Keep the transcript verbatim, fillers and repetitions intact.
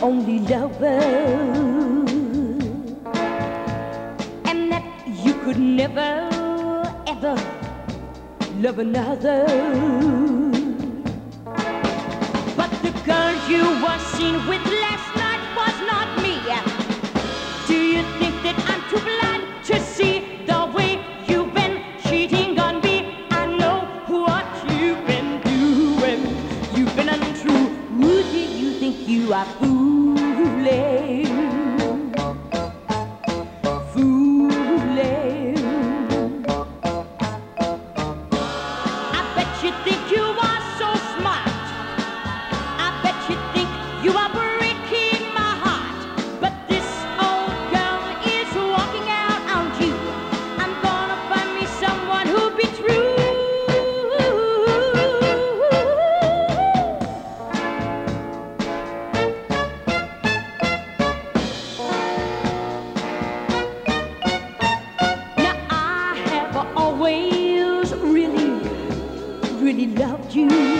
only lover, and that you could never, ever love another. But the girl you were seen with last night was not me. Do you think that I'm too blind to see the way you've been cheating on me? I know what you've been doing. You've been untrue. Who do you think you are fooling? Fooling. I bet you think you are so smart. I bet you think you are breaking my heart. But this old girl is walking out on you. I'm gonna find me someone who'll be true. Now I have always really, really loved you.